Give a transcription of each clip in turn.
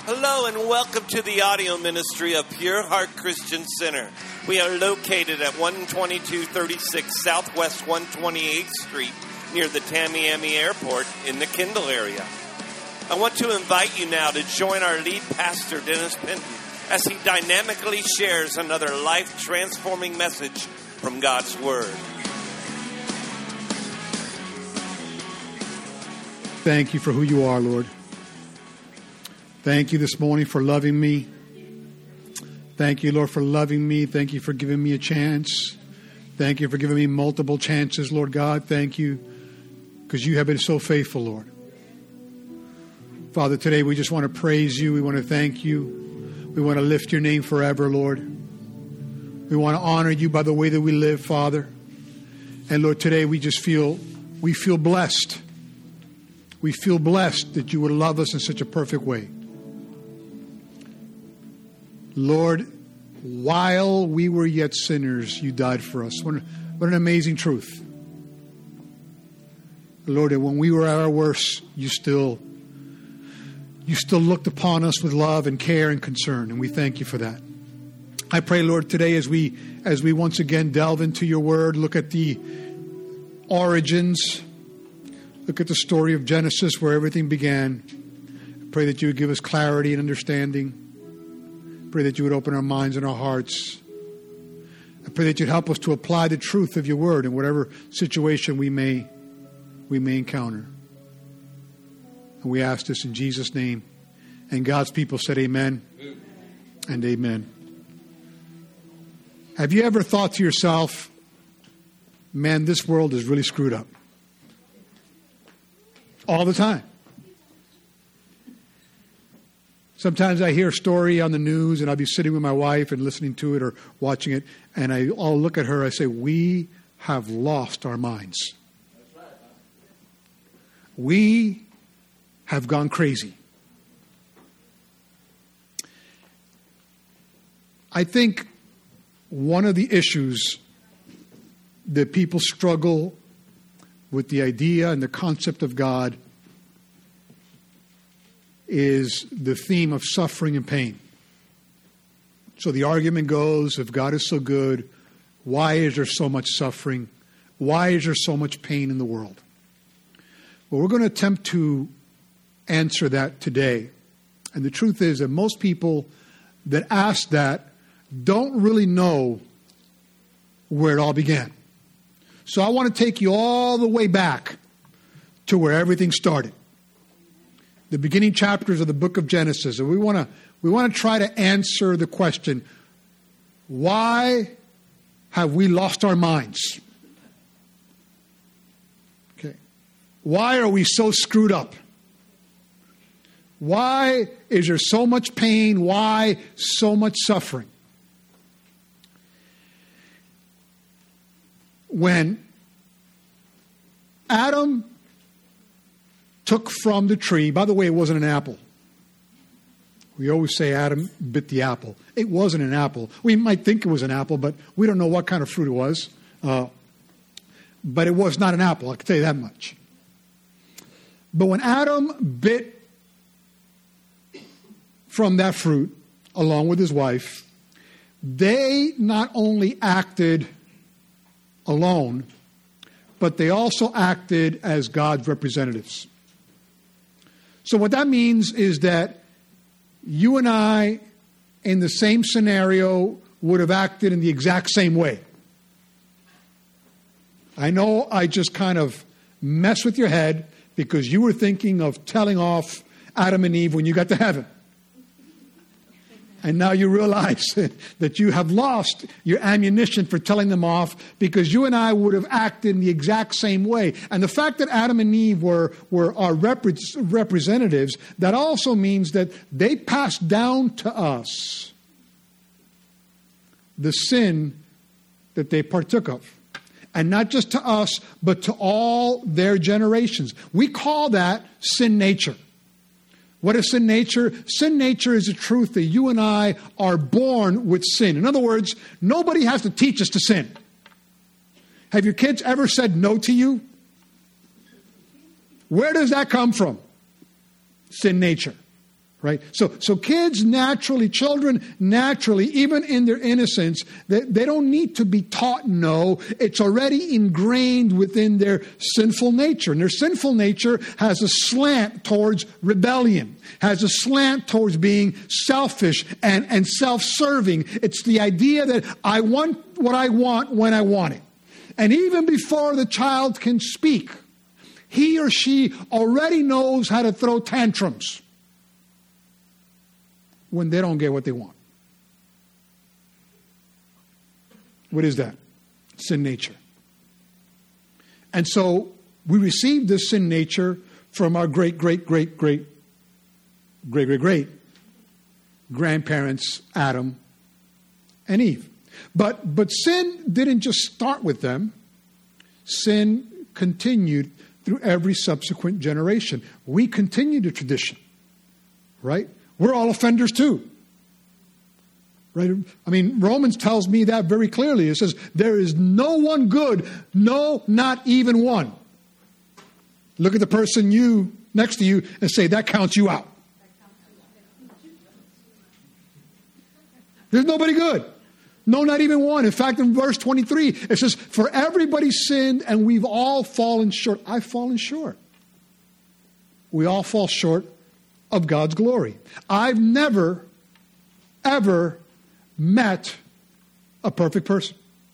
Hello and welcome to the audio ministry of Pure Heart Christian Center. We are located at 12236 Southwest 128th Street near the Tamiami Airport in the Kendall area. I want to invite you now to join our lead pastor, Dennis Penton, as he dynamically shares another life-transforming message from God's Word. Thank you for who you are, Lord. Thank you this morning for loving me. Thank you, Lord, for loving me. Thank you for giving me a chance. Thank you for giving me multiple chances, Lord God. Thank you because you have been so faithful, Lord. Father, today we just want to praise you. We want to thank you. We want to lift your name forever, Lord. We want to honor you by the way that we live, Father. And Lord, today we feel blessed. We feel blessed that you would love us in such a perfect way. Lord, while we were yet sinners, you died for us. What an amazing truth. Lord, and when we were at our worst, you still looked upon us with love and care and concern, and we thank you for that. I pray, Lord, today as we once again delve into your word, look at the origins, look at the story of Genesis where everything began. I pray that you would give us clarity and understanding. Pray that you would open our minds and our hearts. I pray that you'd help us to apply the truth of your word in whatever situation we may encounter. And we ask this in Jesus' name. And God's people said amen and amen. Have you ever thought to yourself, man, this world is really screwed up? All the time. Sometimes I hear a story on the news and I'll be sitting with my wife and listening to it or watching it, and I'll look at her, I say, we have lost our minds. We have gone crazy. I think one of the issues that people struggle with the idea and the concept of God is the theme of suffering and pain. So the argument goes, if God is so good, why is there so much suffering? Why is there so much pain in the world? Well, we're going to attempt to answer that today. And the truth is that most people that ask that don't really know where it all began. So I want to take you all the way back to where everything started. The beginning chapters of the book of Genesis. And we want to try to answer the question, why have we lost our minds? Okay. Why are we so screwed up? Why is there so much pain? Why so much suffering? When Adam took from the tree, by the way, it wasn't an apple. We always say Adam bit the apple. It wasn't an apple. We might think it was an apple, but we don't know what kind of fruit it was. But it was not an apple, I can tell you that much. But when Adam bit from that fruit, along with his wife, they not only acted alone, but they also acted as God's representatives. So what that means is that you and I, in the same scenario, would have acted in the exact same way. I know I just kind of messed with your head because you were thinking of telling off Adam and Eve when you got to heaven. And now you realize that you have lost your ammunition for telling them off because you and I would have acted in the exact same way. And the fact that Adam and Eve were our representatives, that also means that they passed down to us the sin that they partook of. And not just to us, but to all their generations. We call that sin nature. What is sin nature? Sin nature is the truth that you and I are born with sin. In other words, nobody has to teach us to sin. Have your kids ever said no to you? Where does that come from? Sin nature, Right? So kids naturally, children naturally, even in their innocence, they don't need to be taught no. It's already ingrained within their sinful nature. And their sinful nature has a slant towards rebellion, has a slant towards being selfish and self-serving. It's the idea that I want what I want when I want it. And even before the child can speak, he or she already knows how to throw tantrums when they don't get what they want. What is that? Sin nature. And so we received this sin nature from our great grandparents, Adam and Eve. But sin didn't just start with them. Sin continued through every subsequent generation. We continue the tradition, right? We're all offenders too. Right? I mean, Romans tells me that very clearly. It says, there is no one good, no, not even one. Look at the person next to you and say, that counts you out. There's nobody good. No, not even one. In fact, in verse 23, it says, for everybody sinned and we've all fallen short. I've fallen short. We all fall short of God's glory. I've never, ever met a perfect person.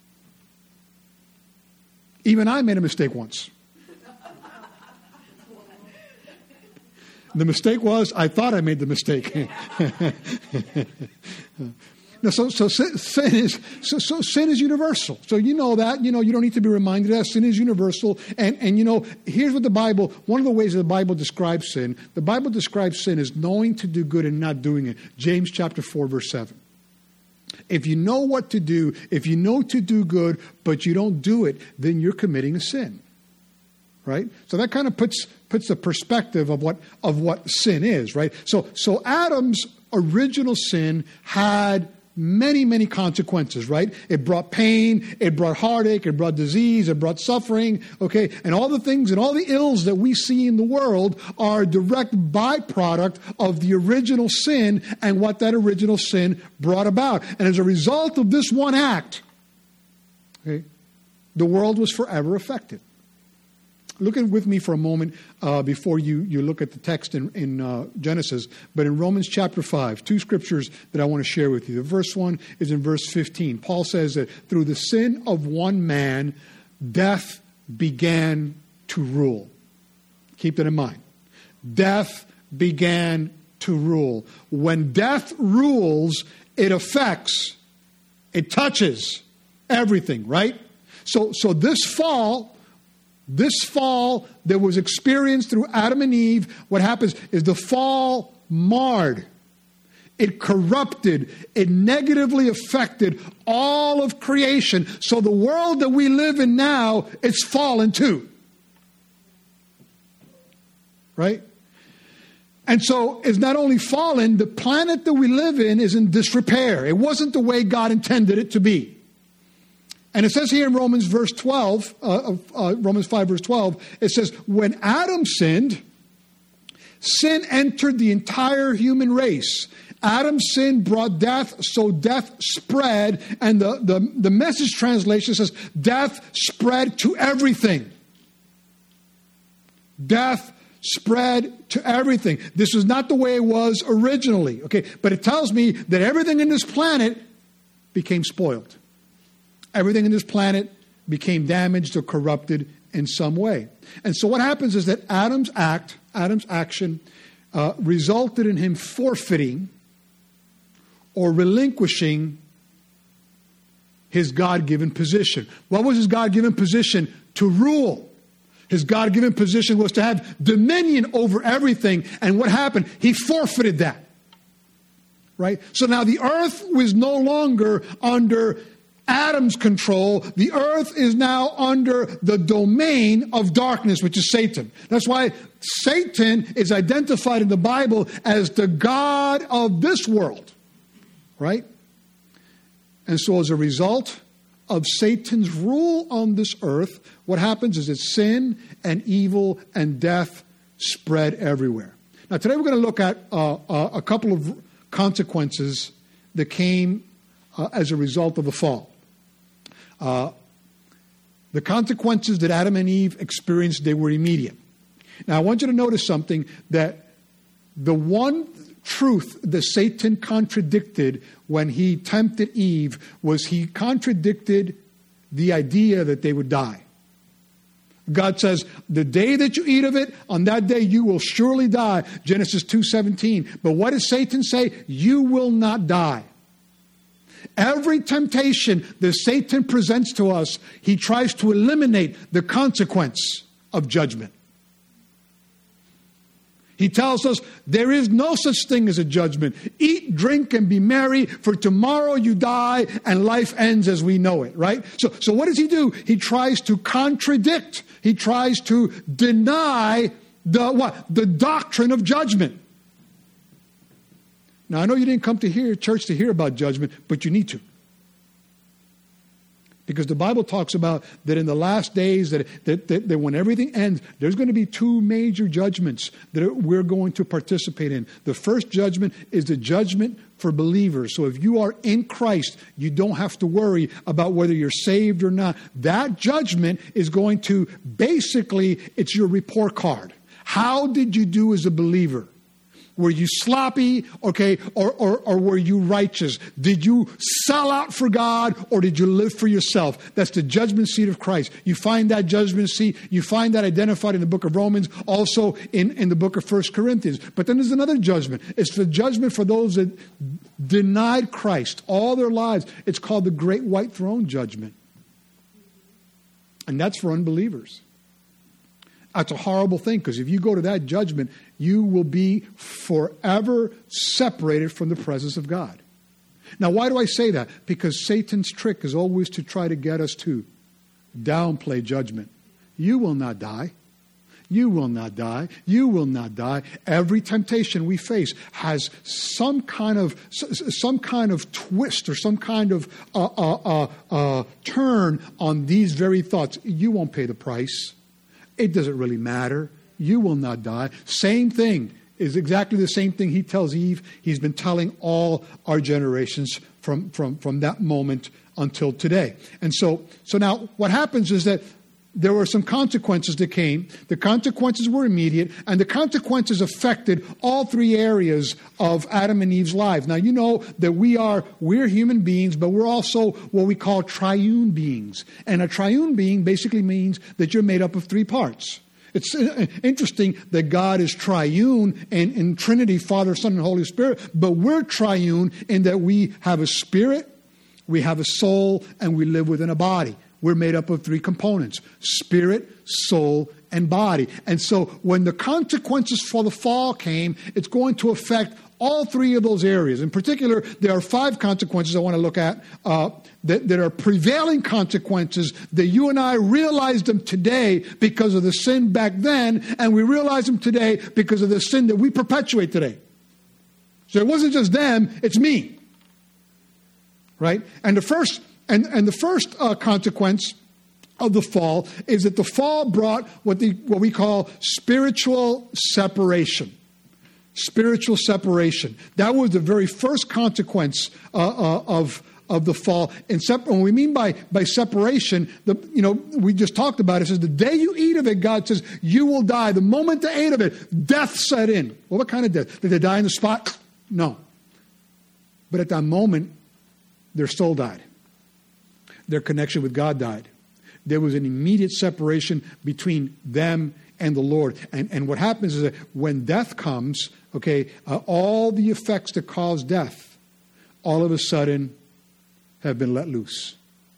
Even I made a mistake once. The mistake was, I thought I made the mistake. No, so sin is universal. So you know that. You don't need to be reminded that sin is universal. And here's what one of the ways that the Bible describes sin. The Bible describes sin as knowing to do good and not doing it. James chapter 4, verse 7. If you know what to do, if you know to do good, but you don't do it, then you're committing a sin. Right? So that kind of puts the perspective of what sin is, right? So Adam's original sin had many, many consequences, right? It brought pain, it brought heartache, it brought disease, it brought suffering, okay? And all the things and all the ills that we see in the world are a direct byproduct of the original sin and what that original sin brought about. And as a result of this one act, okay, the world was forever affected. Look with me for a moment before you look at the text in Genesis. But in Romans chapter 5, two scriptures that I want to share with you. The first one is in verse 15. Paul says that through the sin of one man, death began to rule. Keep that in mind. Death began to rule. When death rules, it affects, it touches everything, right? So this fall that was experienced through Adam and Eve, what happens is the fall marred. It corrupted. It negatively affected all of creation. So the world that we live in now, it's fallen too. Right? And so it's not only fallen, the planet that we live in is in disrepair. It wasn't the way God intended it to be. And it says here in Romans 5 verse 12, it says, when Adam sinned, sin entered the entire human race. Adam's sin brought death, so death spread. And the Message translation says, death spread to everything. Death spread to everything. This is not the way it was originally. Okay, but it tells me that everything in this planet became spoiled. Everything in this planet became damaged or corrupted in some way. And so what happens is that Adam's action resulted in him forfeiting or relinquishing his God-given position. What was his God-given position? To rule. His God-given position was to have dominion over everything. And what happened? He forfeited that. Right? So now the earth was no longer under Adam's control. The earth is now under the domain of darkness, which is Satan. That's why Satan is identified in the Bible as the god of this world. Right? And so as a result of Satan's rule on this earth, what happens is that sin and evil and death spread everywhere. Now, today we're going to look at a couple of consequences that came as a result of the fall. The consequences that Adam and Eve experienced, they were immediate. Now, I want you to notice something, that the one truth that Satan contradicted when he tempted Eve was he contradicted the idea that they would die. God says, the day that you eat of it, on that day you will surely die. Genesis 2:17. But what does Satan say? You will not die. Every temptation that Satan presents to us, he tries to eliminate the consequence of judgment. He tells us there is no such thing as a judgment. Eat, drink, and be merry, for tomorrow you die and life ends as we know it, right? So what does he do? He tries to contradict. He tries to deny the doctrine of judgment. Now, I know you didn't come to church to hear about judgment, but you need to. Because the Bible talks about that in the last days, that when everything ends, there's going to be two major judgments that we're going to participate in. The first judgment is the judgment for believers. So if you are in Christ, you don't have to worry about whether you're saved or not. That judgment is going to, basically, it's your report card. How did you do as a believer? Were you sloppy, okay, or were you righteous? Did you sell out for God, or did you live for yourself? That's the judgment seat of Christ. You find that judgment seat, you find that identified in the book of Romans, also in the book of 1 Corinthians. But then there's another judgment. It's the judgment for those that denied Christ all their lives. It's called the Great White Throne Judgment. And that's for unbelievers. That's a horrible thing, because if you go to that judgment, you will be forever separated from the presence of God. Now, why do I say that? Because Satan's trick is always to try to get us to downplay judgment. You will not die. You will not die. You will not die. Every temptation we face has some kind of twist or some kind of turn on these very thoughts. You won't pay the price. It doesn't really matter. You will not die. Same thing is exactly the same thing he tells Eve. He's been telling all our generations from that moment until today. And so now what happens is that there were some consequences that came. The consequences were immediate, and the consequences affected all three areas of Adam and Eve's lives. Now, you know that we're human beings, but we're also what we call triune beings. And a triune being basically means that you're made up of three parts. It's interesting that God is triune in Trinity, Father, Son, and Holy Spirit, but we're triune in that we have a spirit, we have a soul, and we live within a body. We're made up of three components: spirit, soul, and body. And so when the consequences for the fall came, it's going to affect all three of those areas. In particular, there are 5 consequences I want to look at that are prevailing consequences that you and I realize them today because of the sin back then, and we realize them today because of the sin that we perpetuate today. So it wasn't just them, it's me. Right? And the first consequence of the fall is that the fall brought what we call spiritual separation. Spiritual separation. That was the very first consequence of the fall. And when we mean by separation, we just talked about it. It says the day you eat of it, God says you will die. The moment they ate of it, death set in. Well, what kind of death? Did they die on the spot? No. But at that moment, their soul died. Their connection with God died. There was an immediate separation between them and the Lord. And what happens is that when death comes, all the effects that cause death, all of a sudden have been let loose.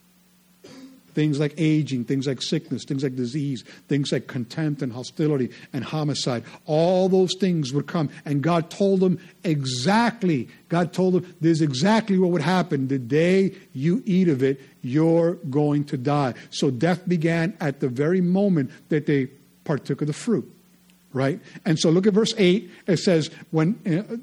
Things like aging, things like sickness, things like disease, things like contempt and hostility and homicide. All those things would come. And God told them exactly this is exactly what would happen. The day you eat of it, you're going to die. So death began at the very moment that they partook of the fruit. Right? And so look at verse 8. It says, when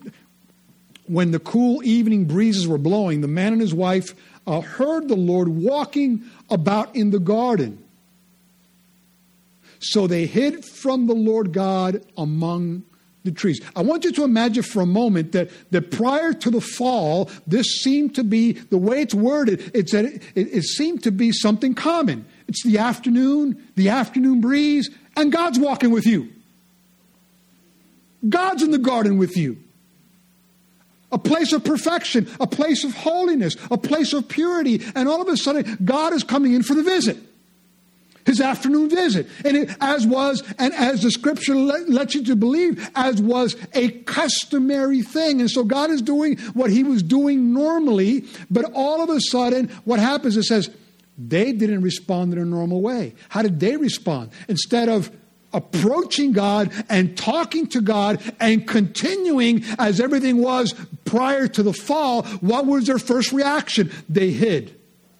the cool evening breezes were blowing, the man and his wife heard the Lord walking about in the garden. So they hid from the Lord God among the trees. I want you to imagine for a moment that prior to the fall, this seemed to be, the way it's worded, it seemed to be something common. It's the afternoon breeze, and God's walking with you. God's in the garden with you. A place of perfection, a place of holiness, a place of purity. And all of a sudden, God is coming in for the visit. His afternoon visit. And as the scripture lets you to believe, as was a customary thing. And so God is doing what he was doing normally, but all of a sudden, what happens, it says, they didn't respond in a normal way. How did they respond? Instead of approaching God and talking to God and continuing as everything was prior to the fall, what was their first reaction? They hid.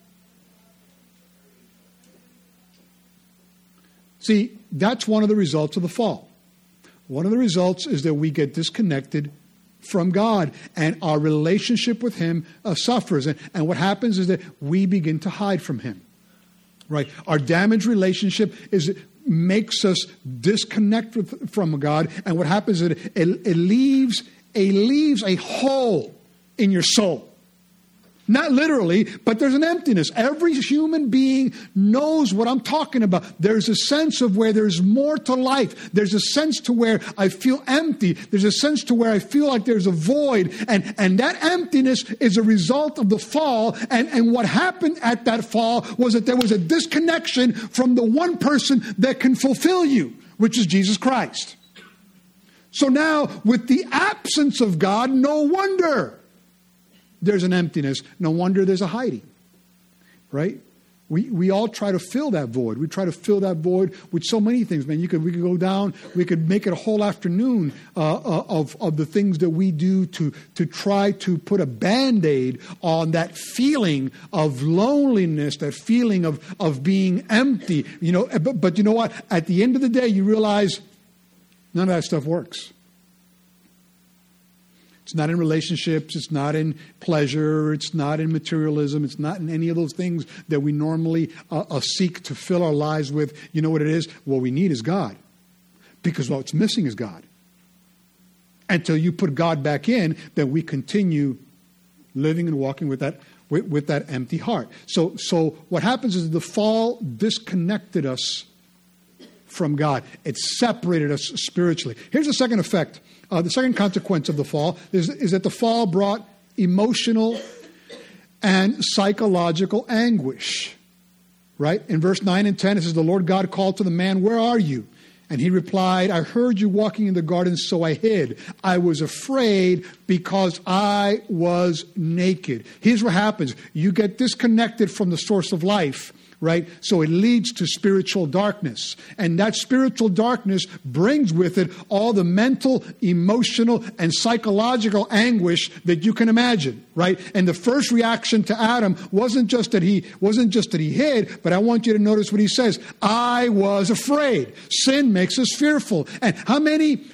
See, that's one of the results of the fall. One of the results is that we get disconnected from God and our relationship with him suffers. And what happens is that we begin to hide from him. Right? Our damaged relationship makes us disconnect from God. And what happens is it leaves a hole in your soul. Not literally, but there's an emptiness. Every human being knows what I'm talking about. There's a sense of where there's more to life. There's a sense to where I feel empty. There's a sense to where I feel like there's a void. And that emptiness is a result of the fall. And what happened at that fall was that there was a disconnection from the one person that can fulfill you, which is Jesus Christ. So now, with the absence of God, no wonder there's an emptiness. No wonder there's a hiding, right? We all try to fill that void. We try to fill that void with so many things, man. We could go down. We could make it a whole afternoon of the things that we do to try to put a Band-Aid on that feeling of loneliness, that feeling of being empty. You know, but you know what? At the end of the day, you realize none of that stuff works. It's not in relationships. It's not in pleasure. It's not in materialism. It's not in any of those things that we normally seek to fill our lives with. You know what it is? What we need is God. Because what's missing is God. Until you put God back in, then we continue living and walking with that empty heart. So what happens is the fall disconnected us from God. It separated us spiritually. Here's the second effect. The second consequence of the fall is that the fall brought emotional and psychological anguish. Right? In verse 9 and 10, it says, the Lord God called to the man, where are you? And he replied, I heard you walking in the garden, so I hid. I was afraid because I was naked. Here's what happens. You get disconnected from the source of life. Right? So it leads to spiritual darkness. And that spiritual darkness brings with it all the mental, emotional, and psychological anguish that you can imagine. Right? And the first reaction to Adam wasn't just that he hid, but I want you to notice what he says. I was afraid. Sin makes us fearful. And how many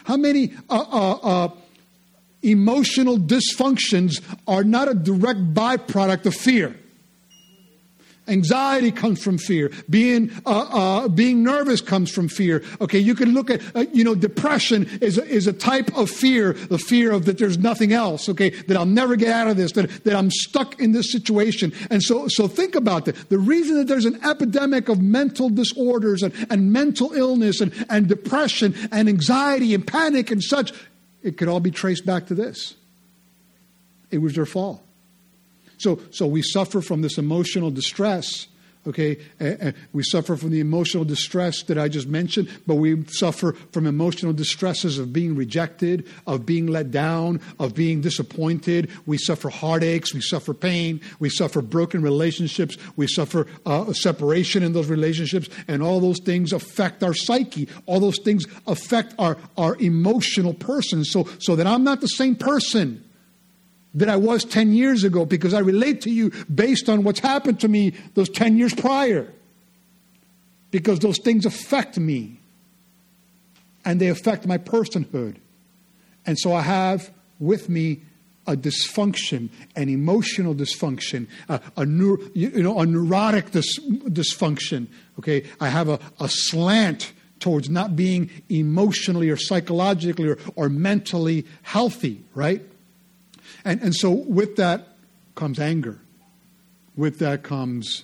emotional dysfunctions are not a direct byproduct of fear? Anxiety comes from fear. Being nervous comes from fear. Okay, you can look at depression is a type of fear, the fear of that there's nothing else. Okay, that I'll never get out of this. That I'm stuck in this situation. And so think about that. The reason that there's an epidemic of mental disorders and mental illness and depression and anxiety and panic and such, it could all be traced back to this. It was their fall. So we suffer from this emotional distress, okay? We suffer from the emotional distress that I just mentioned, but we suffer from emotional distresses of being rejected, of being let down, of being disappointed. We suffer heartaches. We suffer pain. We suffer broken relationships. We suffer separation in those relationships, and all those things affect our psyche. All those things affect our emotional person, so that I'm not the same person that I was 10 years ago, because I relate to you based on what's happened to me those 10 years prior. Because those things affect me. And they affect my personhood. And so I have with me a dysfunction, an emotional dysfunction, a neurotic dysfunction. Okay, I have a slant towards not being emotionally or psychologically or mentally healthy, right? And so with that comes anger. With that comes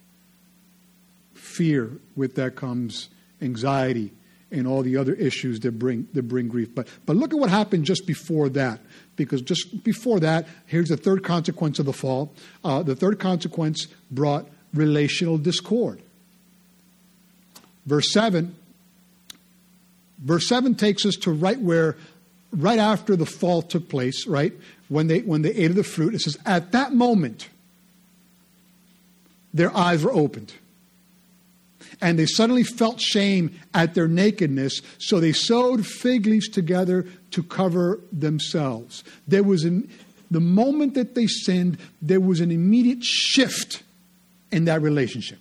fear. With that comes anxiety and all the other issues that bring grief. But look at what happened just before that. Because just before that, here's the third consequence of the fall. The third consequence brought relational discord. Verse 7 takes us to right after the fall took place, right? When they ate of the fruit, it says, at that moment, their eyes were opened. And they suddenly felt shame at their nakedness, so they sewed fig leaves together to cover themselves. The moment that they sinned, there was an immediate shift in that relationship.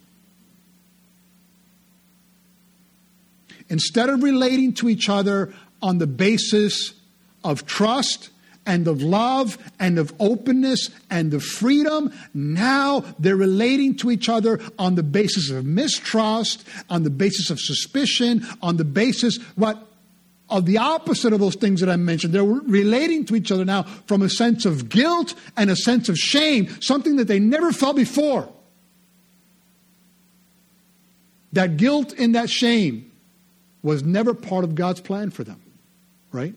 Instead of relating to each other on the basis of trust and of love and of openness and of freedom, now they're relating to each other on the basis of mistrust, on the basis of suspicion, on the basis of the opposite of those things that I mentioned. They're relating to each other now from a sense of guilt and a sense of shame, something that they never felt before. That guilt and that shame was never part of God's plan for them, right?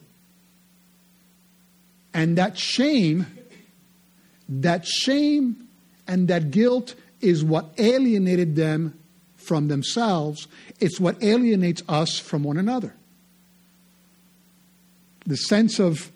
And that shame and that guilt is what alienated them from themselves. It's what alienates us from one another. The sense of,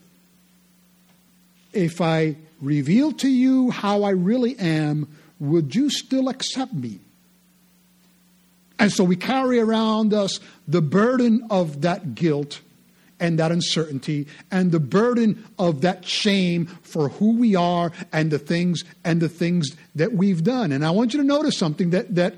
if I reveal to you how I really am, would you still accept me? And so we carry around us the burden of that guilt and that uncertainty and the burden of that shame for who we are and the things that we've done. And I want you to notice something, that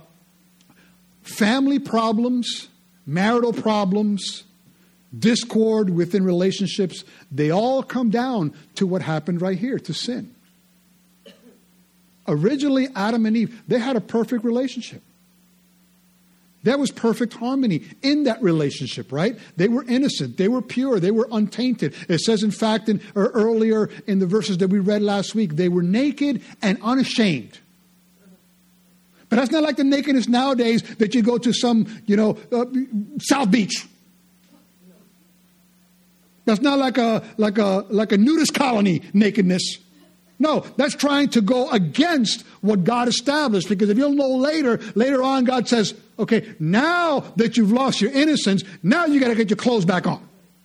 family problems, marital problems, discord within relationships, they all come down to what happened right here, to sin. Originally, Adam and Eve, they had a perfect relationship. There was perfect harmony in that relationship, right? They were innocent. They were pure. They were untainted. It says, in fact, earlier in the verses that we read last week, they were naked and unashamed. But that's not like the nakedness nowadays that you go to some, South Beach. That's not like a nudist colony nakedness. No, that's trying to go against what God established. Because if you'll know later on, God says, okay, now that you've lost your innocence, now you got to get your clothes back on.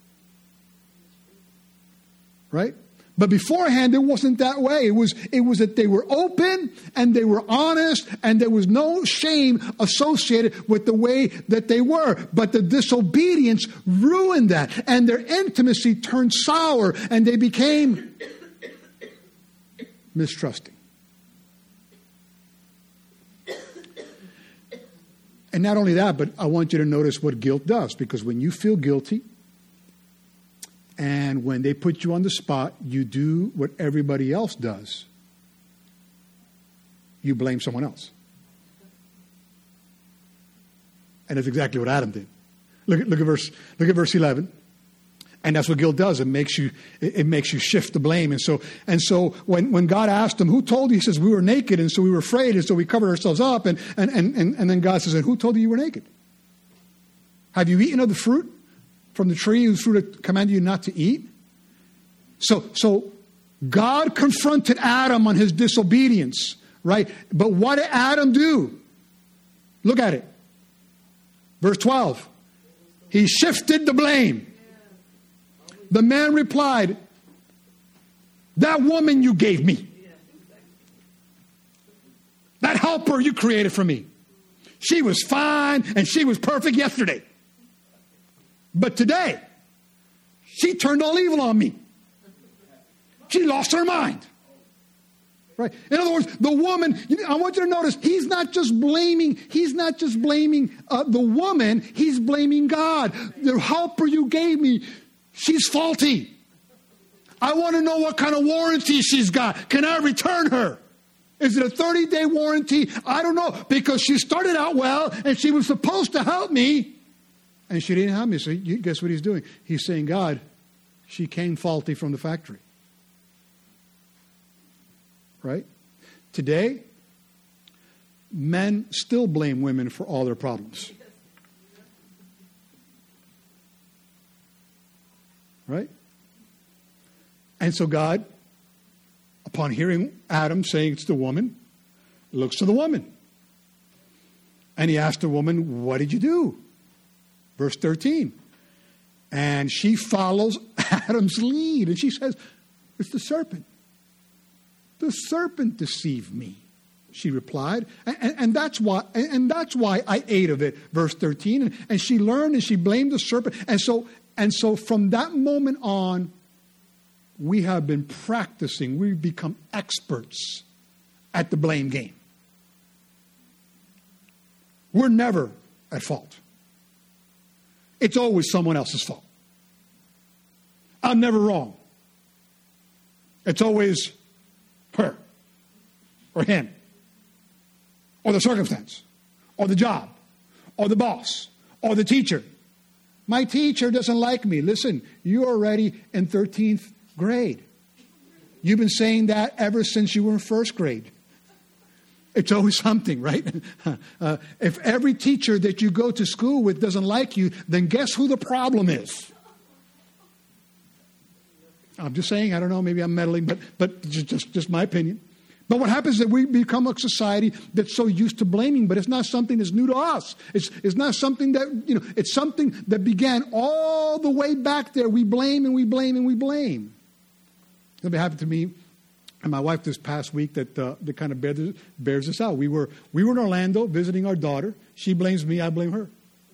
Right? But beforehand, it wasn't that way. It was that they were open and they were honest and there was no shame associated with the way that they were. But the disobedience ruined that, and their intimacy turned sour, and they became mistrusting. And not only that, but I want you to notice what guilt does. Because when you feel guilty, and when they put you on the spot, you do what everybody else does. You blame someone else. And that's exactly what Adam did. Look at verse 11. And that's what guilt does. It makes you shift the blame. And so when God asked him, who told you? He says, we were naked, and so we were afraid, and so we covered ourselves up. And then God says, and who told you were naked? Have you eaten of the fruit from the tree whose fruit I commanded you not to eat? So God confronted Adam on his disobedience, right? But what did Adam do? Look at it. Verse 12. He shifted the blame. The man replied, that woman you gave me, that helper you created for me, she was fine and she was perfect yesterday. But today, she turned all evil on me. She lost her mind. Right? In other words, the woman, I want you to notice, he's not just blaming the woman, he's blaming God. The helper you gave me, she's faulty. I want to know what kind of warranty she's got. Can I return her? Is it a 30-day warranty? I don't know. Because she started out well and she was supposed to help me. and she didn't have me. So guess what he's doing? He's saying, God, she came faulty from the factory. Right? Today, men still blame women for all their problems. Right? And so God, upon hearing Adam saying it's the woman, looks to the woman. And he asked the woman, what did you do? Verse 13. And she follows Adam's lead. And she says, it's the serpent. The serpent deceived me, she replied. And that's why I ate of it. Verse 13. And she learned and she blamed the serpent. And so from that moment on, we have been practicing. We've become experts at the blame game. We're never at fault. It's always someone else's fault. I'm never wrong. It's always her or him or the circumstance or the job or the boss or the teacher. My teacher doesn't like me. Listen, you're already in 13th grade. You've been saying that ever since you were in first grade. It's always something, right? If every teacher that you go to school with doesn't like you, then guess who the problem is? I'm just saying, I don't know, maybe I'm meddling, but just my opinion. But what happens is that we become a society that's so used to blaming, but it's not something that's new to us. It's not something that, it's something that began all the way back there. We blame and we blame and we blame. It happened to me and my wife this past week that kind of bears this out. We were in Orlando visiting our daughter. She blames me, I blame her.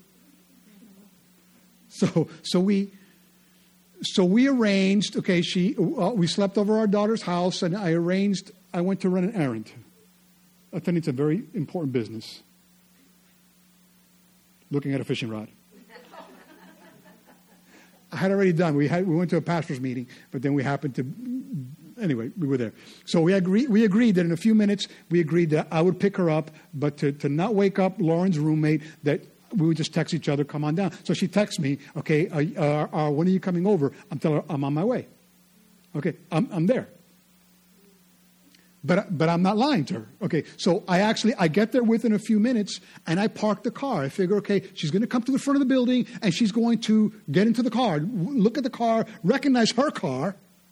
So we arranged. Okay, we slept over our daughter's house, and I went to run an errand. I think it's a very important business. Looking at a fishing rod. I had already done. We went to a pastor's meeting, but then we happened to. Anyway, we were there. So we agreed that in a few minutes, we agreed that I would pick her up, but to not wake up Lauren's roommate, that we would just text each other, come on down. So she texts me, okay, when are you coming over? I'm telling her, I'm on my way. Okay, I'm there. But I'm not lying to her. Okay, so I get there within a few minutes, and I park the car. I figure, okay, she's going to come to the front of the building, and she's going to get into the car, look at the car, recognize her car,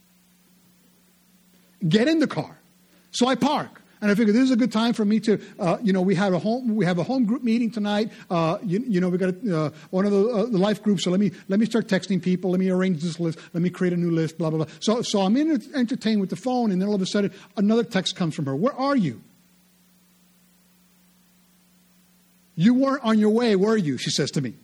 get in the car. So I park. And I figured this is a good time for me to, we have a home group meeting tonight. We got one of the life groups. So let me start texting people. Let me arrange this list. Let me create a new list. Blah blah blah. So I'm entertained with the phone, and then all of a sudden another text comes from her. Where are you? You weren't on your way, were you? She says to me.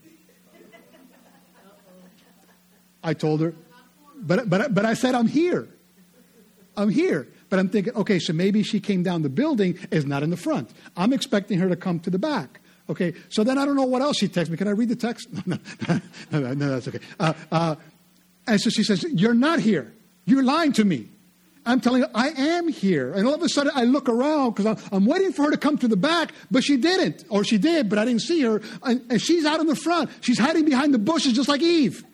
I told her, but I said I'm here. I'm here. But I'm thinking, okay, so maybe she came down the building, is not in the front. I'm expecting her to come to the back. Okay, so then I don't know what else she texts me. Can I read the text? No, that's okay. And so she says, you're not here. You're lying to me. I'm telling her, I am here. And all of a sudden, I look around because I'm waiting for her to come to the back, but she didn't. Or she did, but I didn't see her. And she's out in the front. She's hiding behind the bushes just like Eve.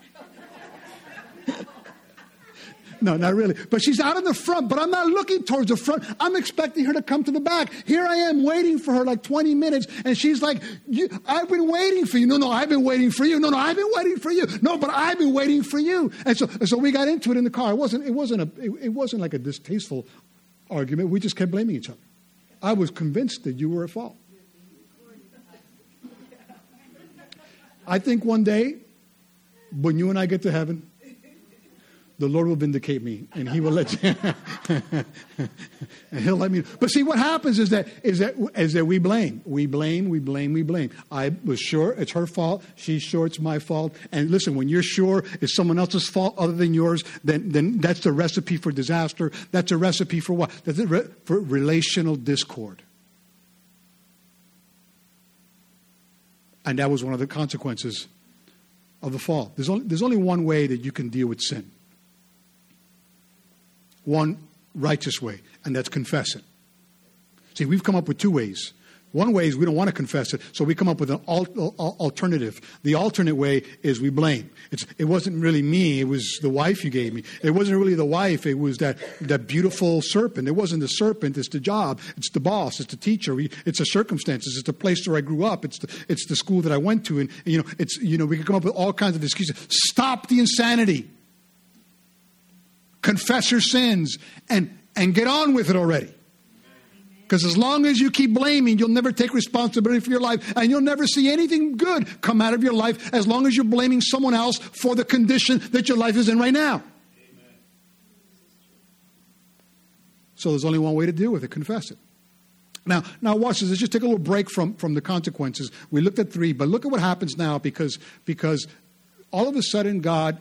No, not really. But she's out in the front, but I'm not looking towards the front. I'm expecting her to come to the back. Here I am waiting for her like 20 minutes, and she's like, I've been waiting for you. No, I've been waiting for you. No, I've been waiting for you. No, but I've been waiting for you. And so we got into it in the car. It wasn't like a distasteful argument. We just kept blaming each other. I was convinced that you were at fault. I think one day, when you and I get to heaven, the Lord will vindicate me, and He will let you, and He'll let me. But see, what happens is that we blame. I was sure it's her fault. She's sure it's my fault. And listen, when you're sure it's someone else's fault other than yours, then that's the recipe for disaster. That's a recipe for what? For relational discord. And that was one of the consequences of the fall. There's only one way that you can deal with sin. One righteous way, and that's confess it. See, we've come up with two ways One way is we don't want to confess it, so we come up with an alternative. The alternate way is we blame. It wasn't really me, it was the wife you gave me. It wasn't really the wife, it was that beautiful serpent. It wasn't the serpent, it's the job, it's the boss, it's the teacher, it's the circumstances, it's the place where I grew up, it's the school that I went to, and we can come up with all kinds of excuses. Stop the insanity. Confess your sins and get on with it already. Because as long as you keep blaming, you'll never take responsibility for your life, and you'll never see anything good come out of your life as long as you're blaming someone else for the condition that your life is in right now. Amen. So there's only one way to deal with it: confess it. Now watch this. Let's just take a little break from the consequences. We looked at 3, but look at what happens now, because all of a sudden God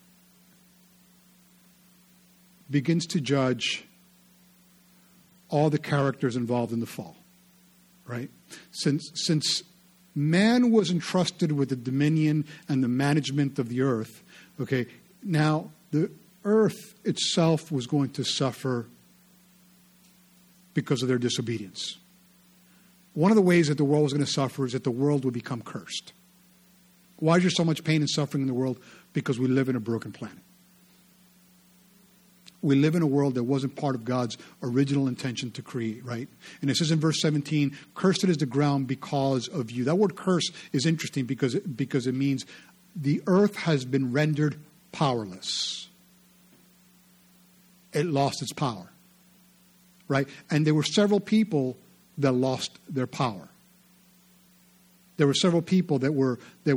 begins to judge all the characters involved in the fall, right? Since man was entrusted with the dominion and the management of the earth, okay, now the earth itself was going to suffer because of their disobedience. One of the ways that the world was going to suffer is that the world would become cursed. Why is there so much pain and suffering in the world? Because we live in a broken planet. We live in a world that wasn't part of God's original intention to create, right? And it says in verse 17, cursed is the ground because of you. That word curse is interesting because it means the earth has been rendered powerless. It lost its power, right? And there were several people that lost their power. There were several people that were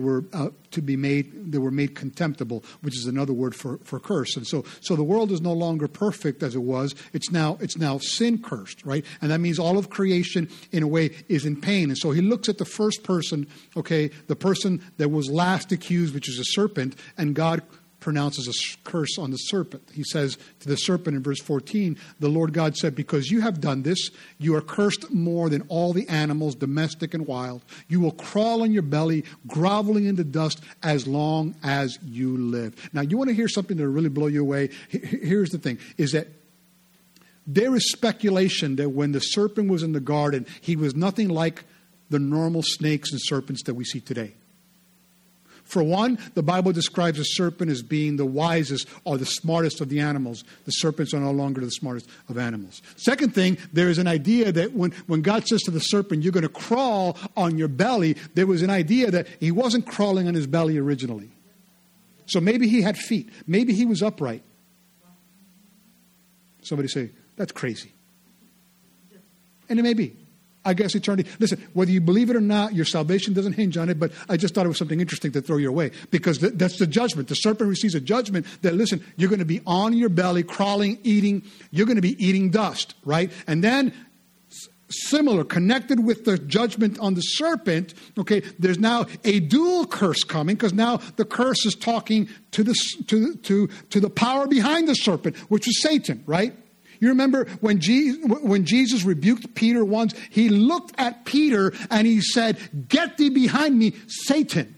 made contemptible, which is another word for curse. And so the world is no longer perfect as it was. It's now sin cursed, right? And that means all of creation, in a way, is in pain. And so he looks at the first person, okay, the person that was last accused, which is a serpent, and God pronounces a curse on the serpent. He says to the serpent in verse 14, the Lord God said, because you have done this, you are cursed more than all the animals, domestic and wild. You will crawl on your belly, groveling in the dust as long as you live. Now, you want to hear something that will really blow you away? Here's the thing, is that there is speculation that when the serpent was in the garden, he was nothing like the normal snakes and serpents that we see today. For one, the Bible describes a serpent as being the wisest or the smartest of the animals. The serpents are no longer the smartest of animals. Second thing, there is an idea that when God says to the serpent, you're going to crawl on your belly, there was an idea that he wasn't crawling on his belly originally. So maybe he had feet. Maybe he was upright. Somebody say, that's crazy. And it may be. I guess eternity. Listen, whether you believe it or not, your salvation doesn't hinge on it, but I just thought it was something interesting to throw your way, because that's the judgment. The serpent receives a judgment that, listen, you're going to be on your belly, crawling, eating. You're going to be eating dust, right? And then, similar, connected with the judgment on the serpent, okay, there's now a dual curse coming, because now the curse is talking to the power behind the serpent, which is Satan, right? You remember when Jesus rebuked Peter once, he looked at Peter and he said, get thee behind me, Satan.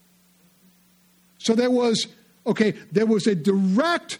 So there was a direct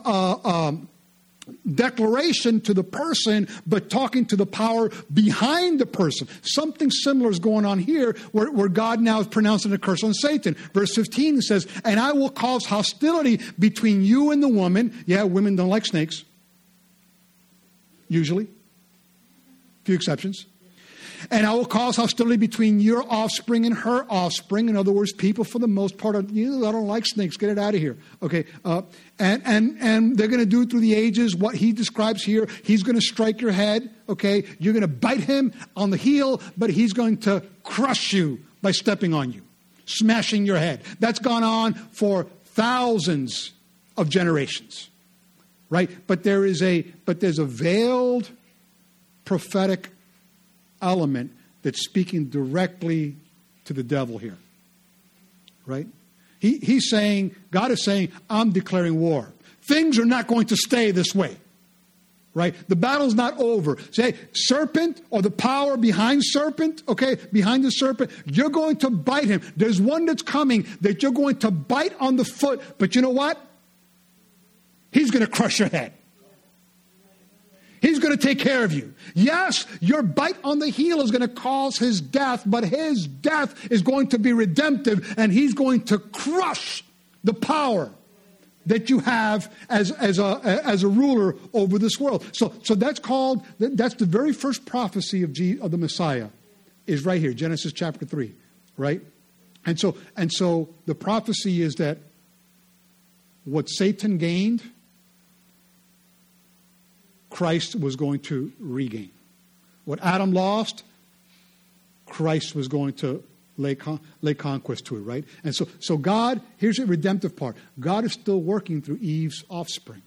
declaration to the person, but talking to the power behind the person. Something similar is going on here where God now is pronouncing a curse on Satan. Verse 15 says, and I will cause hostility between you and the woman. Yeah, women don't like snakes. Usually. Few exceptions. And I will cause hostility between your offspring and her offspring. In other words, people for the most part are, I don't like snakes. Get it out of here. Okay. And they're going to do it through the ages. What he describes here, he's going to strike your head. Okay. You're going to bite him on the heel, but he's going to crush you by stepping on you, smashing your head. That's gone on for thousands of generations. Right? But there's a veiled prophetic element that's speaking directly to the devil here. Right? He's saying, God is saying, I'm declaring war. Things are not going to stay this way. Right? The battle's not over. Say, serpent or the power behind serpent, okay, behind the serpent, you're going to bite him. There's one that's coming that you're going to bite on the foot. But you know what? He's going to crush your head. He's going to take care of you. Yes, your bite on the heel is going to cause his death, but his death is going to be redemptive, and he's going to crush the power that you have as a ruler over this world. So that's the very first prophecy of the Messiah is right here, Genesis chapter 3, right? And so the prophecy is that what Satan gained, Christ was going to regain. What Adam lost, Christ was going to lay conquest to it, right? And so God, here's the redemptive part. God is still working through Eve's offspring.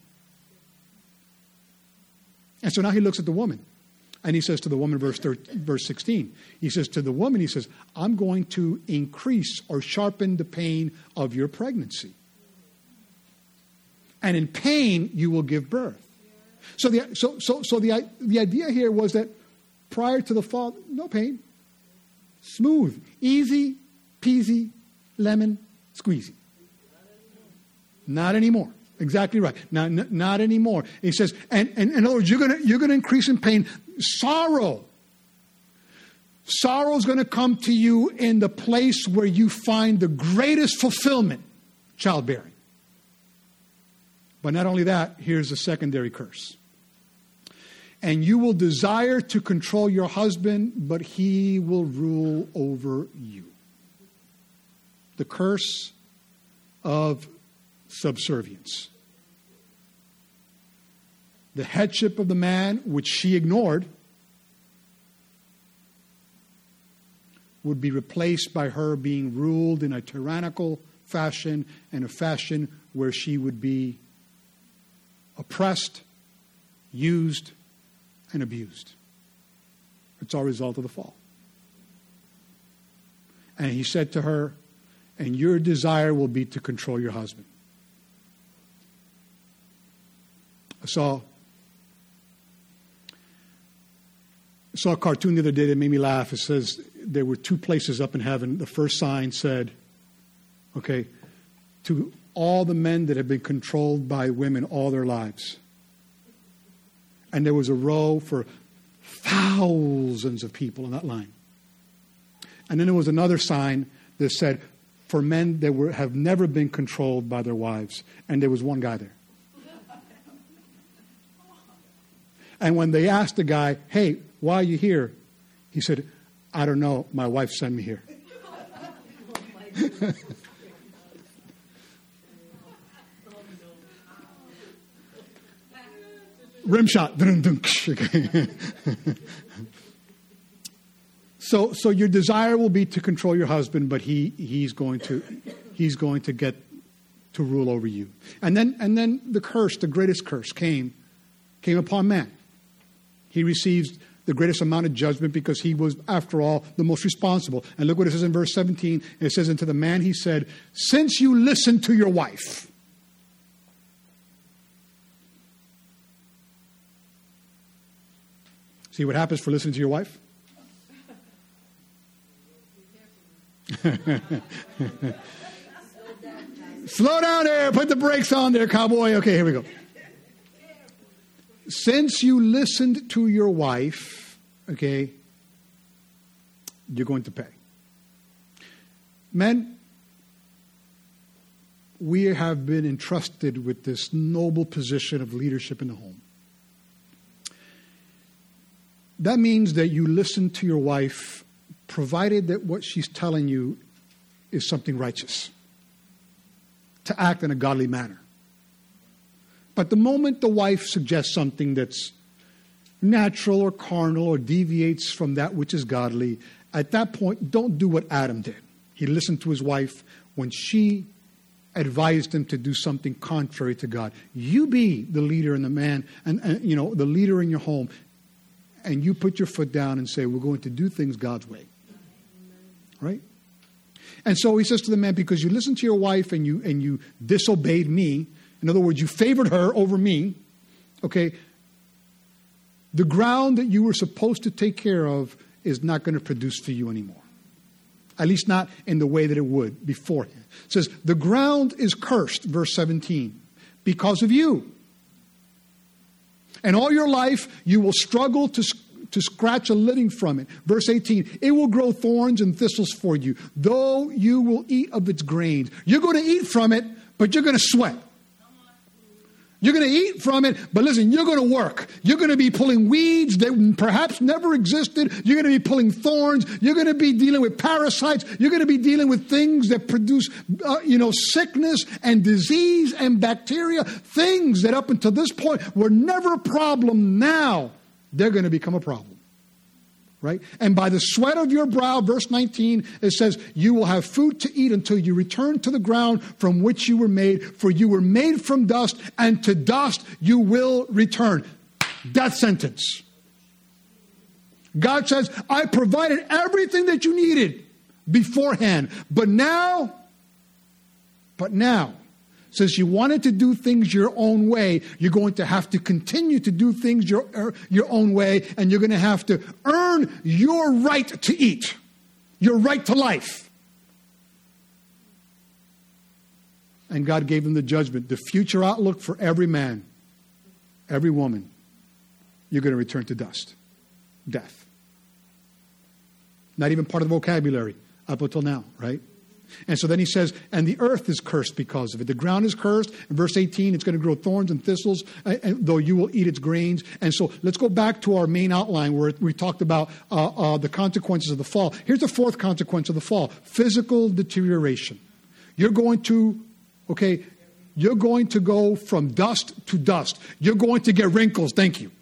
And so now he looks at the woman. And he says to the woman, verse 16, he says to the woman, he says, I'm going to increase or sharpen the pain of your pregnancy. And in pain, you will give birth. So the idea here was that prior to the fall, no pain. Smooth, easy, peasy, lemon, squeezy. Not anymore. Exactly right. Not anymore. He says, and in other words, you're going to increase in pain. Sorrow is going to come to you in the place where you find the greatest fulfillment, childbearing. But not only that, here's a secondary curse. And you will desire to control your husband, but he will rule over you. The curse of subservience. The headship of the man, which she ignored, would be replaced by her being ruled in a tyrannical fashion and a fashion where she would be oppressed, used, and abused. It's all a result of the fall. And he said to her, and your desire will be to control your husband. I saw a cartoon the other day that made me laugh. It says there were two places up in heaven. The first sign said, okay, to all the men that have been controlled by women all their lives. And there was a row for thousands of people in that line. And then there was another sign that said, for men that have never been controlled by their wives. And there was one guy there. And when they asked the guy, hey, why are you here? He said, I don't know. My wife sent me here. Rim shot. So your desire will be to control your husband, but he's going to get to rule over you. And then the curse, the greatest curse, came upon man. He receives the greatest amount of judgment because he was, after all, the most responsible. And look what it says in verse 17. It says, and to the man he said, since you listened to your wife. See what happens for listening to your wife? Slow down there. Put the brakes on there, cowboy. Okay, here we go. Since you listened to your wife, okay, you're going to pay. Men, we have been entrusted with this noble position of leadership in the home. That means that you listen to your wife, provided that what she's telling you is something righteous, to act in a godly manner. But the moment the wife suggests something that's natural or carnal or deviates from that which is godly, at that point, don't do what Adam did. He listened to his wife when she advised him to do something contrary to God. You be the leader and the man, and the leader in your home, and you put your foot down and say, we're going to do things God's way. Right? And so he says to the man, because you listened to your wife and you disobeyed me, in other words, you favored her over me, okay, the ground that you were supposed to take care of is not going to produce for you anymore. At least not in the way that it would beforehand. It says, the ground is cursed, verse 17, because of you. And all your life, you will struggle to scratch a living from it. Verse 18, it will grow thorns and thistles for you, though you will eat of its grains. You're going to eat from it, but you're going to sweat. You're going to eat from it, but listen, you're going to work. You're going to be pulling weeds that perhaps never existed. You're going to be pulling thorns. You're going to be dealing with parasites. You're going to be dealing with things that produce, sickness and disease and bacteria. Things that up until this point were never a problem. Now they're going to become a problem. Right? And by the sweat of your brow, verse 19, it says, you will have food to eat until you return to the ground from which you were made, for you were made from dust, and to dust you will return. Death sentence. God says, I provided everything that you needed beforehand. But now, since you wanted to do things your own way, you're going to have to continue to do things your own way, and you're going to have to earn your right to eat, your right to life. And God gave them the judgment, the future outlook for every man, every woman. You're going to return to dust, death. Not even part of the vocabulary up until now, right? And so then he says, and the earth is cursed because of it. The ground is cursed. In verse 18, it's going to grow thorns and thistles, though you will eat its grains. And so let's go back to our main outline where we talked about the consequences of the fall. Here's the fourth consequence of the fall: physical deterioration. You're going to go from dust to dust. You're going to get wrinkles. Thank you.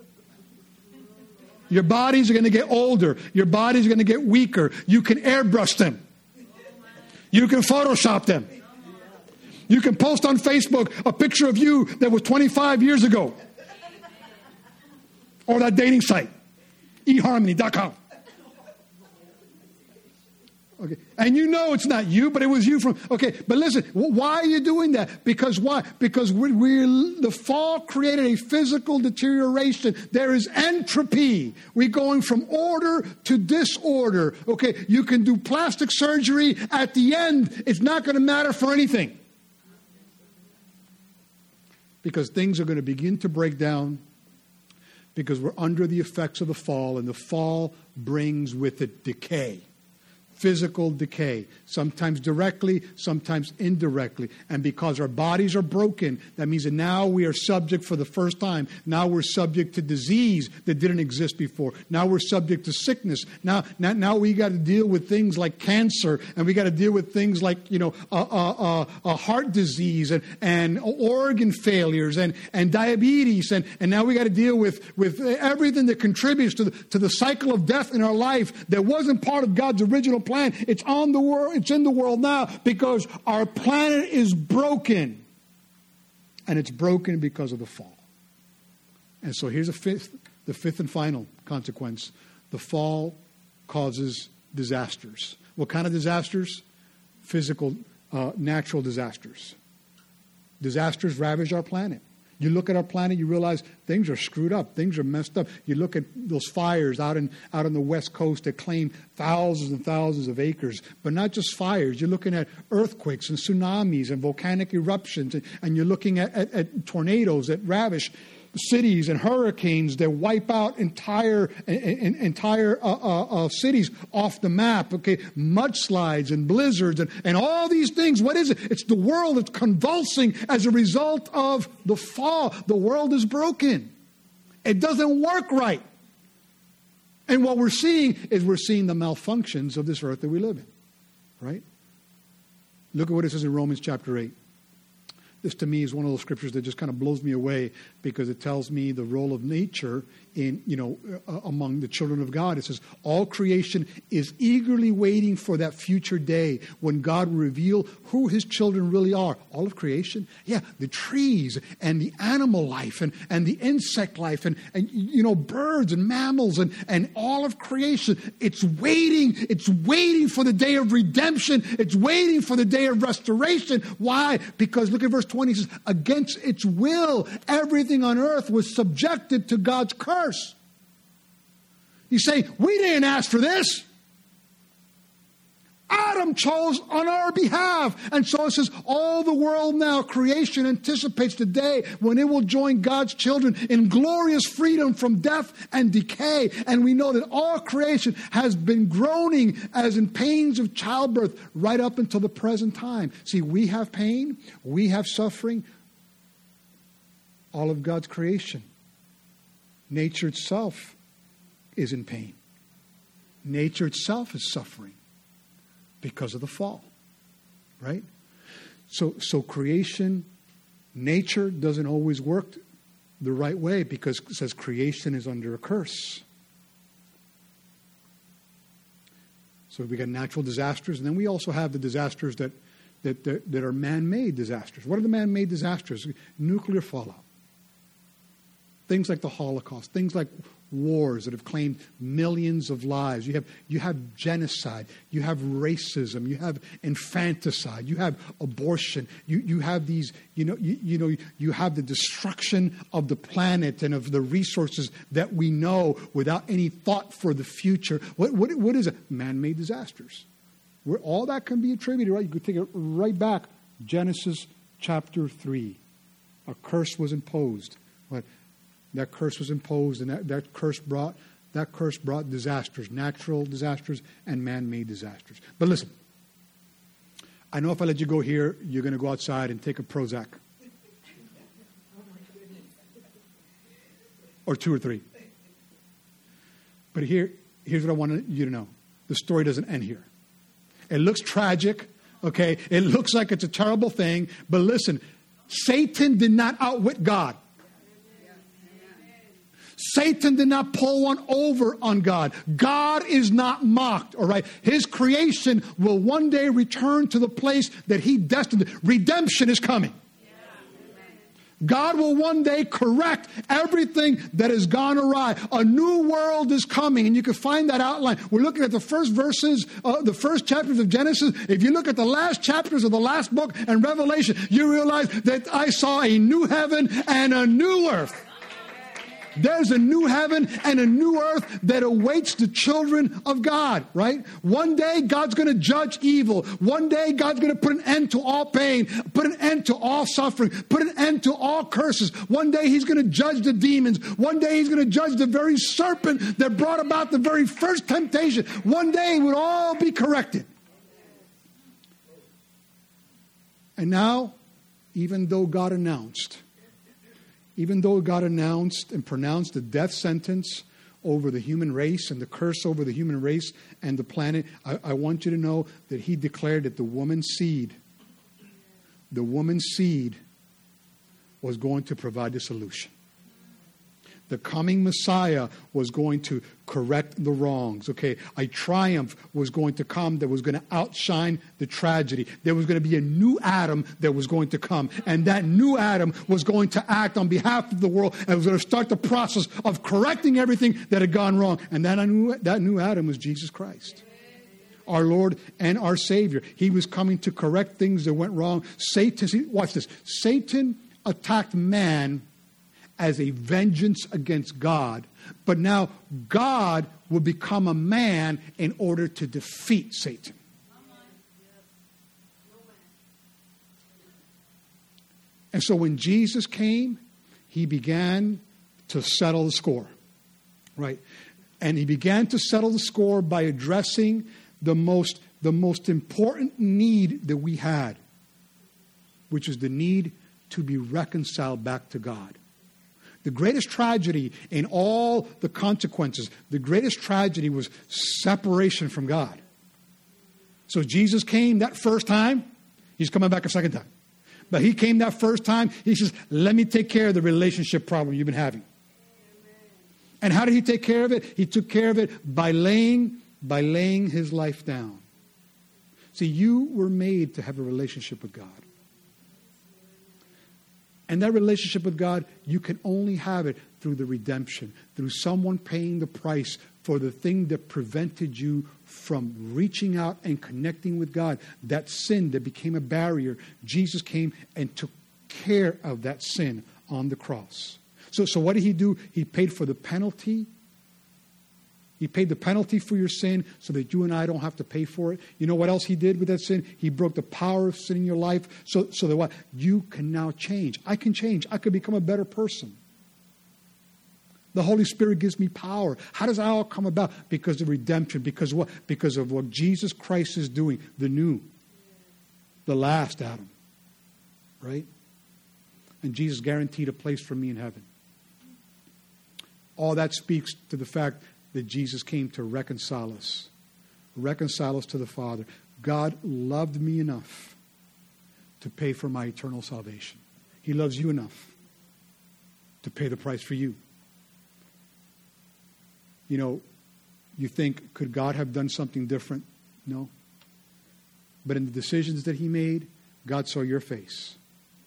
Your bodies are going to get older. Your bodies are going to get weaker. You can airbrush them. You can Photoshop them. You can post on Facebook a picture of you that was 25 years ago. Or that dating site, eharmony.com. Okay, and you know it's not you, but it was you from. Okay, but listen, why are you doing that? Because why? Because the fall created a physical deterioration. There is entropy. We're going from order to disorder. Okay, you can do plastic surgery. At the end, it's not going to matter for anything. Because things are going to begin to break down. Because we're under the effects of the fall, and the fall brings with it decay. Physical decay, sometimes directly, sometimes indirectly. And because our bodies are broken, that means that now we are subject for the first time. Now we're subject to disease that didn't exist before. Now we're subject to sickness. Now we got to deal with things like cancer, and we got to deal with things like heart disease and organ failures and diabetes, and now we got to deal with everything that contributes to the cycle of death in our life that wasn't part of God's original plan. It's on the world. It's in the world now because our planet is broken, and it's broken because of the fall. And so here's the fifth and final consequence: the fall causes disasters. What kind of disasters? Physical, natural disasters. Disasters ravage our planet. You look at our planet, you realize things are screwed up. Things are messed up. You look at those fires out on the West Coast that claim thousands and thousands of acres. But not just fires. You're looking at earthquakes and tsunamis and volcanic eruptions. And you're looking at tornadoes that ravish cities and hurricanes that wipe out entire cities off the map. Okay, mudslides and blizzards and all these things. What is it? It's the world that's convulsing as a result of the fall. The world is broken. It doesn't work right. And what we're seeing is the malfunctions of this earth that we live in. Right? Look at what it says in Romans chapter 8. This to me is one of those scriptures that just kind of blows me away because it tells me the role of nature in, among the children of God. It says, all creation is eagerly waiting for that future day when God will reveal who his children really are. All of creation? Yeah, the trees and the animal life and the insect life and birds and mammals and all of creation. It's waiting for the day of redemption. It's waiting for the day of restoration. Why? Because look at verse 20. It says, against its will, everything on earth was subjected to God's curse. You say, we didn't ask for this. Adam chose on our behalf. And so it says all the world now, creation anticipates the day when it will join God's children in glorious freedom from death and decay. And we know that all creation has been groaning as in pains of childbirth right up until the present time. See, we have pain, we have suffering. All of God's creation, nature itself is in pain. Nature itself is suffering because of the fall, right? So creation, nature doesn't always work the right way because it says creation is under a curse. So we got natural disasters, and then we also have the disasters that are man-made disasters. What are the man-made disasters? Nuclear fallout. Things like the Holocaust, things like wars that have claimed millions of lives. You have genocide, you have racism, you have infanticide, you have abortion, you have these, you have the destruction of the planet and of the resources that we know without any thought for the future. What is it? Man-made disasters. Where all that can be attributed, right? You could take it right back. Genesis chapter 3. A curse was imposed. That curse was imposed, and that curse brought disasters, natural disasters and man-made disasters. But listen, I know if I let you go here, you're going to go outside and take a Prozac. Or 2 or 3. But here's what I want you to know. The story doesn't end here. It looks tragic, okay? It looks like it's a terrible thing. But listen, Satan did not outwit God. Satan did not pull one over on God. God is not mocked, all right? His creation will one day return to the place that he destined. Redemption is coming. God will one day correct everything that has gone awry. A new world is coming, and you can find that outline. We're looking at the first verses, the first chapters of Genesis. If you look at the last chapters of the last book and Revelation, you realize that I saw a new heaven and a new earth. There's a new heaven and a new earth that awaits the children of God, right? One day, God's going to judge evil. One day, God's going to put an end to all pain, put an end to all suffering, put an end to all curses. One day, he's going to judge the demons. One day, he's going to judge the very serpent that brought about the very first temptation. One day, it would all be corrected. And now, even though God announced and pronounced the death sentence over the human race and the curse over the human race and the planet, I want you to know that he declared that the woman's seed was going to provide the solution. The coming Messiah was going to correct the wrongs. Okay, a triumph was going to come that was going to outshine the tragedy. There was going to be a new Adam that was going to come. And that new Adam was going to act on behalf of the world and was going to start the process of correcting everything that had gone wrong. And that new Adam was Jesus Christ, our Lord and our Savior. He was coming to correct things that went wrong. Watch this. Satan attacked man as a vengeance against God. But now God will become a man in order to defeat Satan. And so when Jesus came, he began to settle the score. Right? And he began to settle the score by addressing the most important need that we had, which is the need to be reconciled back to God. The greatest tragedy in all the consequences, the greatest tragedy was separation from God. So Jesus came that first time. He's coming back a second time. But he came that first time. He says, let me take care of the relationship problem you've been having. And how did he take care of it? He took care of it by laying his life down. See, you were made to have a relationship with God. And that relationship with God, you can only have it through the redemption, through someone paying the price for the thing that prevented you from reaching out and connecting with God. That sin that became a barrier, Jesus came and took care of that sin on the cross. So what did he do? He paid for the penalty He paid the penalty for your sin so that you and I don't have to pay for it. You know what else he did with that sin? He broke the power of sin in your life so that what? You can now change. I can change. I could become a better person. The Holy Spirit gives me power. How does that all come about? Because of redemption. Because what? Because of what Jesus Christ is doing. The new. The last Adam. Right? And Jesus guaranteed a place for me in heaven. All that speaks to the fact that Jesus came to reconcile us to the Father. God loved me enough to pay for my eternal salvation. He loves you enough to pay the price for you. You know, you think, could God have done something different? No. But in the decisions that he made, God saw your face.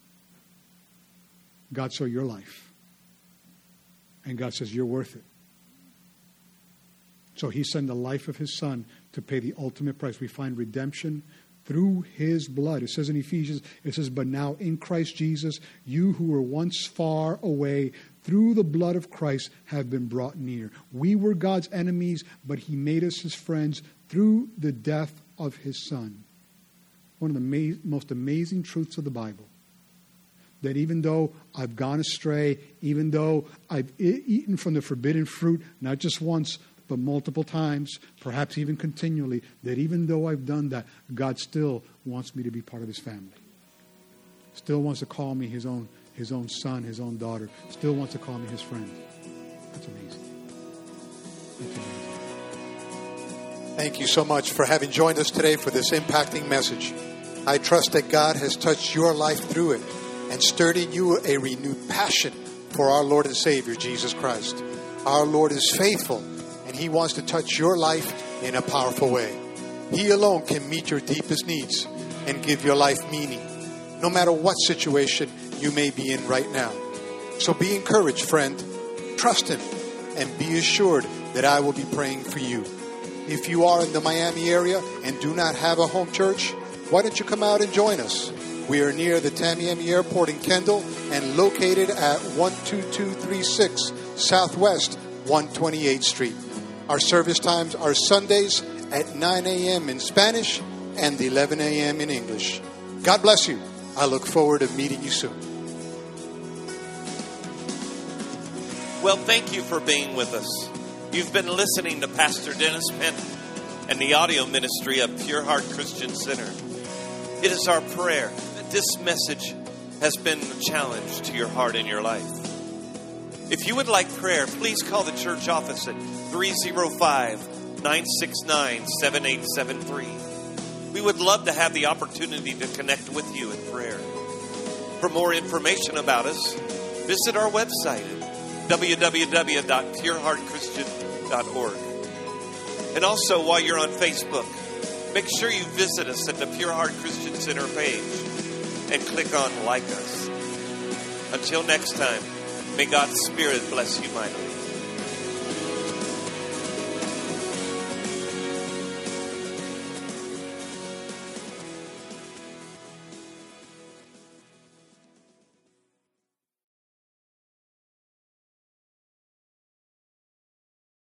God saw your life. And God says, you're worth it. So he sent the life of his son to pay the ultimate price. We find redemption through his blood. It says in Ephesians, it says, but now in Christ Jesus, you who were once far away, through the blood of Christ have been brought near. We were God's enemies, but he made us his friends through the death of his son. One of the most amazing truths of the Bible. That even though I've gone astray, even though I've eaten from the forbidden fruit, not just once, but multiple times, perhaps even continually, that even though I've done that, God still wants me to be part of his family. Still wants to call me his own son, his own daughter. Still wants to call me his friend. That's amazing. That's amazing. Thank you so much for having joined us today for this impacting message. I trust that God has touched your life through it and stirred in you a renewed passion for our Lord and Savior, Jesus Christ. Our Lord is faithful, and he wants to touch your life in a powerful way. He alone can meet your deepest needs and give your life meaning, no matter what situation you may be in right now. So be encouraged, friend. Trust him and be assured that I will be praying for you. If you are in the Miami area and do not have a home church, why don't you come out and join us? We are near the Tamiami Airport in Kendall and located at 12236 Southwest 128th Street. Our service times are Sundays at 9 a.m. in Spanish and 11 a.m. in English. God bless you. I look forward to meeting you soon. Well, thank you for being with us. You've been listening to Pastor Dennis Penn and the audio ministry of Pure Heart Christian Center. It is our prayer that this message has been a challenge to your heart and your life. If you would like prayer, please call the church office at 305-969-7873. We would love to have the opportunity to connect with you in prayer. For more information about us, visit our website at www.pureheartchristian.org. And also, while you're on Facebook, make sure you visit us at the Pure Heart Christian Center page and click on Like Us. Until next time, may God's Spirit bless you mightily.